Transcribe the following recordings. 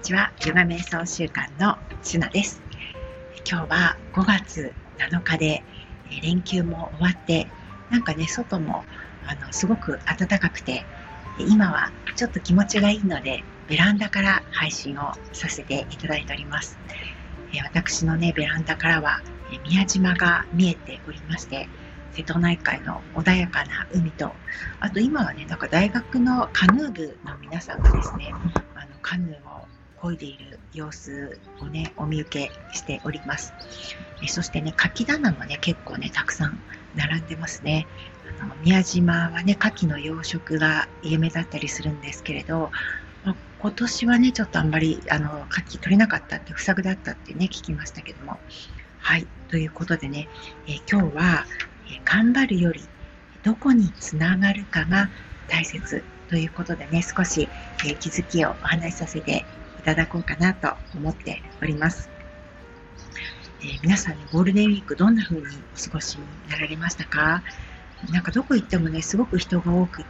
ちは。ヨガ瞑想習慣のシュナです。今日は5月7日で連休も終わって、なんかね、外もすごく暖かくて、今はちょっと気持ちがいいのでベランダから配信をさせていただいております。私のね、ベランダからは宮島が見えておりまして、瀬戸内海の穏やかな海と、あと今はね、なんか大学のカヌー部の皆さんがですね、カヌーを漕いでいる様子をね、お見受けしております。そしてね、牡蠣棚もね、結構ね、たくさん並んでますね。宮島はね、牡蠣の養殖が有名だったりするんですけれど、今年はね、ちょっとあんまり牡蠣取れなかったって、不作だったってね、聞きましたけども。はい、ということでね、今日は、頑張るよりどこにつながるかが大切ということでね、少し、気づきをお話しさせていただこうかなと思っております。皆さんね、ゴールデンウィークどんな風にお過ごしになられましたか？なんかどこ行ってもね、すごく人が多くって、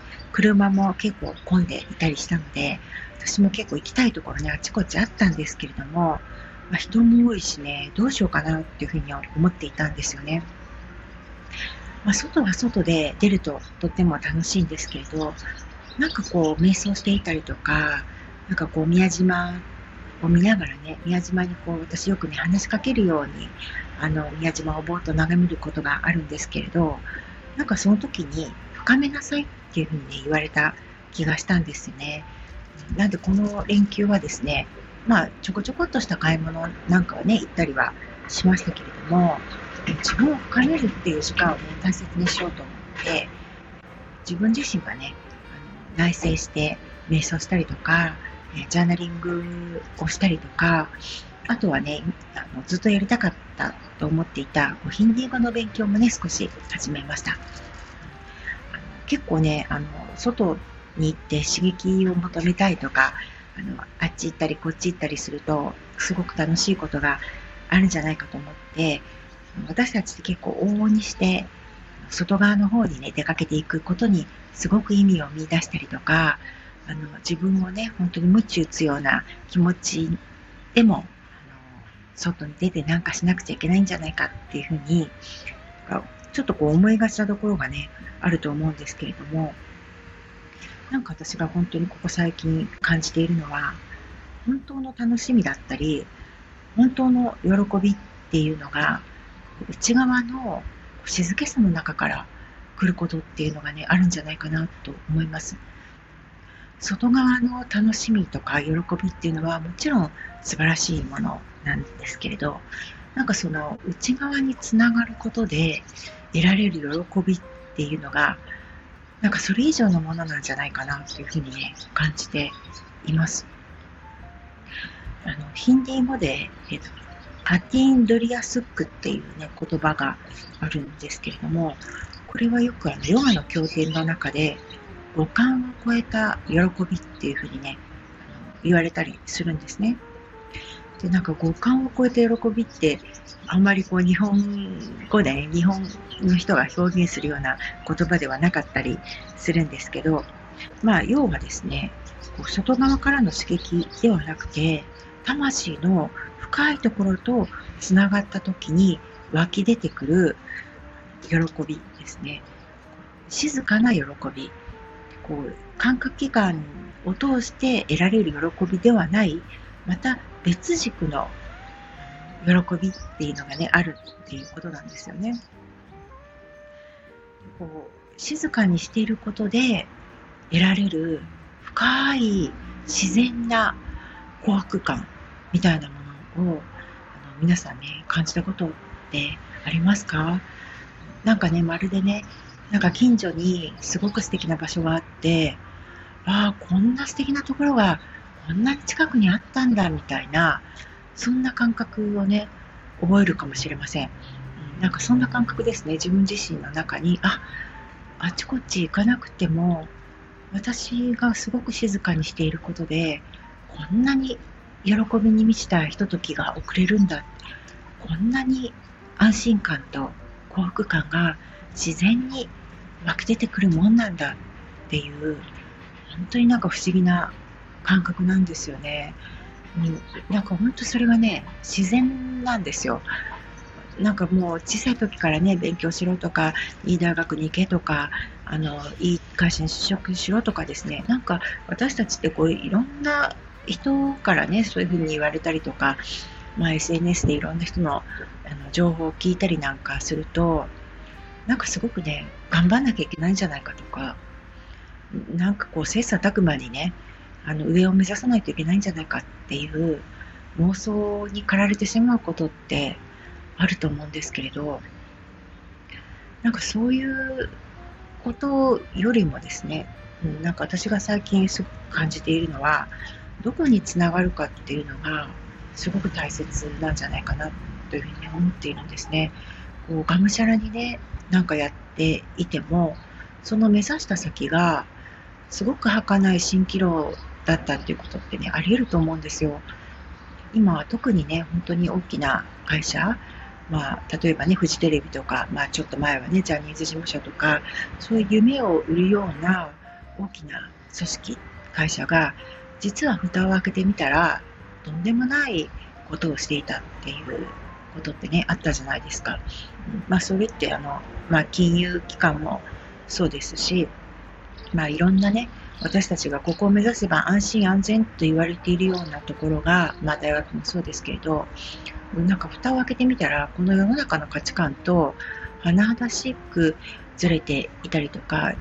車も結構混んでいたりしたので、私も結構行きたいところね、あちこちあったんですけれども、人も多いしね、どうしようかなっていうふうに思っていたんですよね。外は外で出るととっても楽しいんですけれど、なんかこう瞑想していたりとか、なんかこう宮島を見ながらね、宮島にこう私よくね話しかけるように宮島をぼーっと眺めることがあるんですけれど、なんかその時に深めなさいっていうふうに、ね、言われた気がしたんですよね。なんでこの連休はですね、ちょこちょこっとした買い物なんかはね行ったりはしましたけれども、自分を深めるっていう時間をね大切にしようと思って、自分自身がね内省して瞑想したりとか、ジャーナリングをしたりとか、あとはねずっとやりたかったと思っていたヒンディー語の勉強もね少し始めました。結構ね外に行って刺激を求めたいとか、あっち行ったりこっち行ったりするとすごく楽しいことがあるんじゃないかと思って、私たちって結構往々にして外側の方にね出かけていくことにすごく意味を見出したりとか、自分をね本当に鞭打つような気持ちでも外に出てなんかしなくちゃいけないんじゃないかっていうふうにちょっとこう思いがちなところがねあると思うんですけれども、なんか私が本当にここ最近感じているのは、本当の楽しみだったり本当の喜びっていうのが内側の静けさの中から来ることっていうのがねあるんじゃないかなと思います。外側の楽しみとか喜びっていうのはもちろん素晴らしいものなんですけれど、なんかその内側につながることで得られる喜びっていうのが、なんかそれ以上のものなんじゃないかなというふうにね感じています。ヒンディー語で、アティンドリアスックっていうね言葉があるんですけれども、これはよくヨガの経典の中で五感を超えた喜びっていうふうにね言われたりするんですね。で、なんか五感を超えた喜びってあんまりこう日本語で、ね、日本の人が表現するような言葉ではなかったりするんですけど、要はですね、こう外側からの刺激ではなくて、魂の深いところとつながった時に湧き出てくる喜びですね。静かな喜び、こう感覚器官を通して得られる喜びではない、また別軸の喜びっていうのがねあるっていうことなんですよね。こう静かにしていることで得られる深い自然な幸福感みたいなものを皆さんね感じたことってありますか？なんかね、まるでね、なんか近所にすごく素敵な場所があって、こんな素敵なところがこんなに近くにあったんだみたいな、そんな感覚をね覚えるかもしれません。なんかそんな感覚ですね。自分自身の中にあちこち行かなくても、私がすごく静かにしていることでこんなに喜びに満ちたひとときが送れるんだ、こんなに安心感と幸福感が自然に湧き出てくるもんなんだっていう、本当になんか不思議な感覚なんですよね。 なんか本当それがね、自然なんですよ。なんかもう小さい時からね、勉強しろとか、いい大学に行けとか、いい会社に就職しろとかですね、なんか私たちってこういろんな人からね、そういうふうに言われたりとか、SNS でいろんな人の情報を聞いたりなんかすると、なんかすごくね、頑張んなきゃいけないんじゃないかとか、なんかこう切磋琢磨にね、上を目指さないといけないんじゃないかっていう妄想に駆られてしまうことってあると思うんですけれど、なんかそういうことよりもですね、なんか私が最近すごく感じているのは、どこにつながるかっていうのがすごく大切なんじゃないかなというふうに思っているんですね。こうがむしゃらにね、なんかやっていても、その目指した先がすごく儚い蜃気楼だったっていうことってね、あり得ると思うんですよ。今は特にね、本当に大きな会社、例えばね、フジテレビとか、ちょっと前はね、ジャニーズ事務所とか、そういう夢を売るような大きな組織、会社が、実は蓋を開けてみたら、とんでもないことをしていたっていうことってね、あったじゃないですか。それって金融機関もそうですし、いろんなね、私たちがここを目指せば安心安全と言われているようなところが、大学もそうですけれど、なんか蓋を開けてみたら、この世の中の価値観と甚だしくずれていたりとか、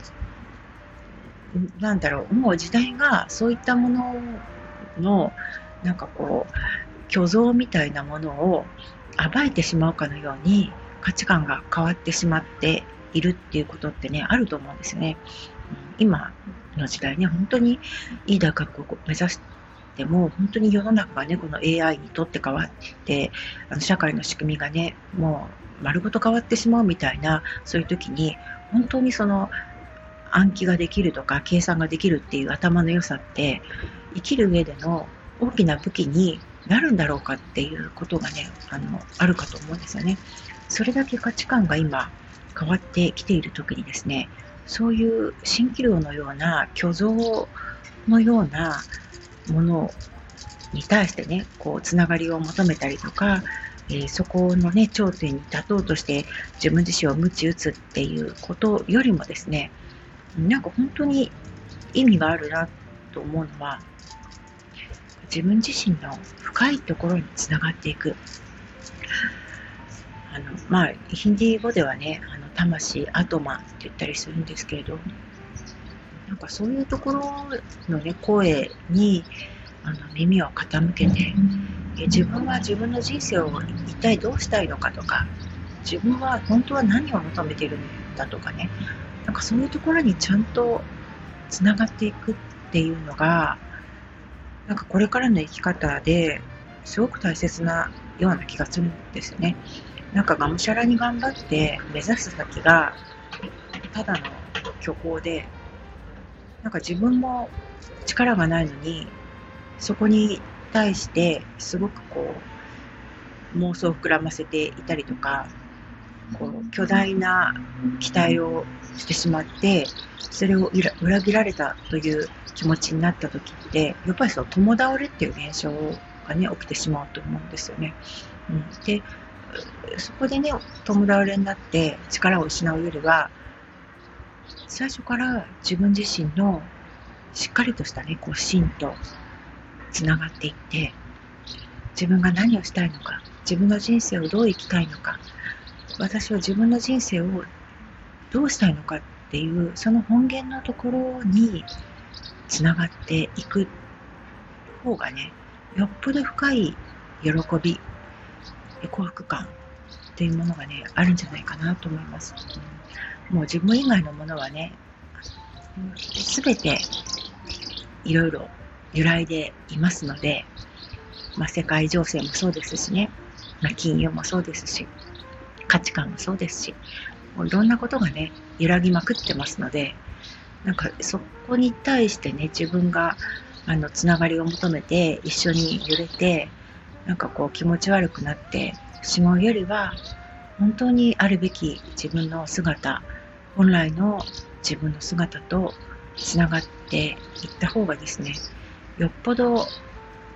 なんだろう、もう時代がそういったものの、なんかこう、虚像みたいなものを暴いてしまうかのように価値観が変わってしまっているっていうことってね、あると思うんですよね。今の時代ね、本当にいい大学を目指しても、本当に世の中がね、この AI にとって変わって、社会の仕組みがね、もう丸ごと変わってしまうみたいな、そういう時に、本当にその暗記ができるとか計算ができるっていう頭の良さって、生きる上での大きな武器になるんだろうかっていうことがね、あるかと思うんですよね。それだけ価値観が今変わってきている時にですね、そういう蜃気楼のような虚像のようなものに対してね、こうつながりを求めたりとか、そこのね頂点に立とうとして自分自身を鞭打つっていうことよりもですね、なんか本当に意味があるなと思うのは、自分自身の深いところにつながっていく。ヒンディー語ではね、魂、アトマって言ったりするんですけれど、なんかそういうところのね、声に耳を傾けて、自分は自分の人生を一体どうしたいのかとか、自分は本当は何を求めているんだとかね、なんかそういうところにちゃんとつながっていくっていうのが、なんかこれからの生き方ですごく大切なような気がするんですよね。なんかがむしゃらに頑張って目指す先がただの虚構で、なんか自分も力がないのに、そこに対してすごくこう妄想を膨らませていたりとか、こう巨大な期待をしてしまって、それを裏切られたという気持ちになった時って、やっぱりその共倒れっていう現象がね起きてしまうと思うんですよね。で、そこでね共倒れになって力を失うよりは、最初から自分自身のしっかりとしたねこう芯とつながっていって、自分が何をしたいのか、自分の人生をどう生きたいのか、私は自分の人生をどうしたいのかっていう、その本源のところにつながっていく方がね、よっぽど深い喜び、幸福感っていうものがね、あるんじゃないかなと思います。もう自分以外のものはね、すべていろいろ揺らいでいますので、世界情勢もそうですしね、金融もそうですし、価値観もそうですし、もういろんなことがね、揺らぎまくってますので、なんかそこに対してね、自分がつながりを求めて一緒に揺れて、なんかこう気持ち悪くなってしまうよりは、本当にあるべき自分の姿、本来の自分の姿とつながっていった方がですね、よっぽど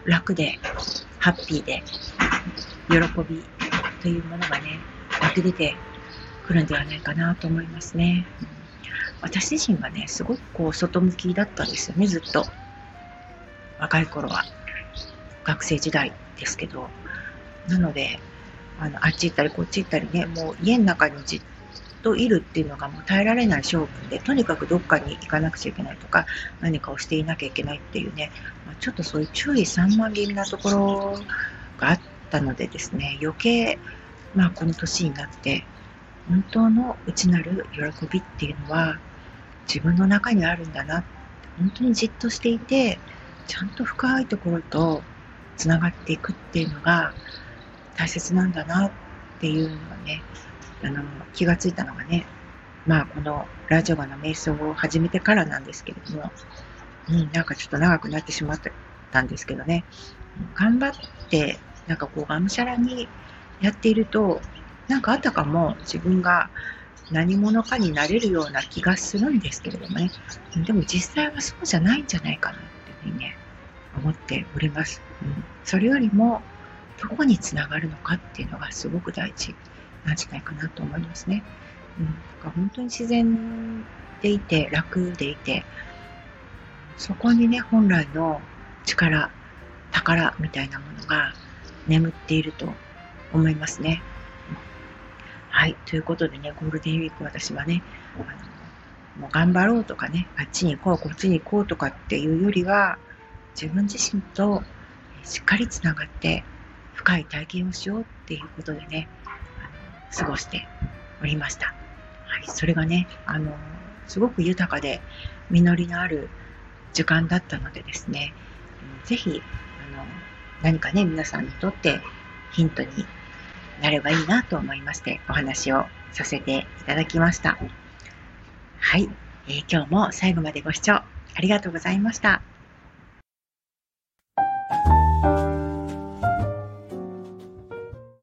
楽でハッピーで喜びというものがね湧き出てくるんではないかなと思いますね。私自身がねすごく外向きだったんですよね、ずっと。若い頃は、学生時代ですけど。なのであっち行ったりこっち行ったりね、もう家の中にじっといるっていうのがもう耐えられない性分で、とにかくどっかに行かなくちゃいけないとか、何かをしていなきゃいけないっていうね、ちょっとそういう注意散漫気味なところがあったのでですね、余計、この年になって本当の内なる喜びっていうのは自分の中にあるんだな、本当にじっとしていてちゃんと深いところとつながっていくっていうのが大切なんだなっていうのがね、気がついたのがね、このラジオガの瞑想を始めてからなんですけれども、なんかちょっと長くなってしまったんですけどね、頑張ってがむしゃらにやっていると、あたかも自分が何者かになれるような気がするんですけれどもね、でも実際はそうじゃないんじゃないかなっていうふうにね思っております。それよりもどこにつながるのかっていうのがすごく大事なんじゃないかなと思いますね。だから本当に自然でいて楽でいて、そこにね本来の力、宝みたいなものが眠っていると思いますね。はい、ということでね、ゴールデンウィーク私はね、もう頑張ろうとかね、あっちに行こう、こっちに行こうとかっていうよりは、自分自身としっかりつながって深い体験をしようっていうことでね、過ごしておりました。はい、それがね、すごく豊かで実りのある時間だったのでですね、ぜひ何かね皆さんにとってヒントになればいいなと思いましてお話をさせていただきました。はい、今日も最後までご視聴ありがとうございました。